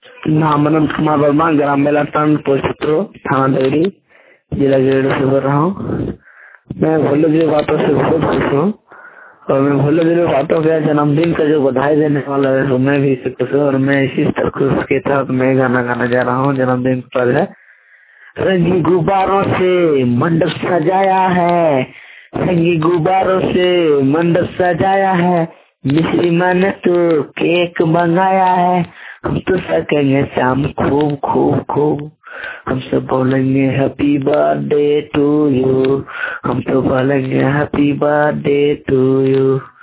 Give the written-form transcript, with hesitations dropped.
नाम अनंत कुमार वर्मा, ग्राम मेलाटन, पोस्ट पुत्रो, थाना देवरी, जिला गिरिडीह से बोल रहा हूँ। मैं भोले जी बातों से बहुत खुश हूँ और मैं भोले जी बातों के जन्मदिन का जो बधाई देने वाला है तो मैं भी इससे खुश हूँ और मैं इसी खुश के तहत मैं गाना गाने जा रहा हूँ। जन्मदिन पर है। रंगी गुब्बारों से मंडप सजाया है, रंगी गुब्बारों से मंडप सजाया है, मिश्री मैंने तो केक मंगाया है। हम तो सकेंगे शाम खूब खूब खूब, हम सब बोलेंगे हैप्पी बर्थडे टू यू, हम तो बोलेंगे हैप्पी बर्थडे टू यू।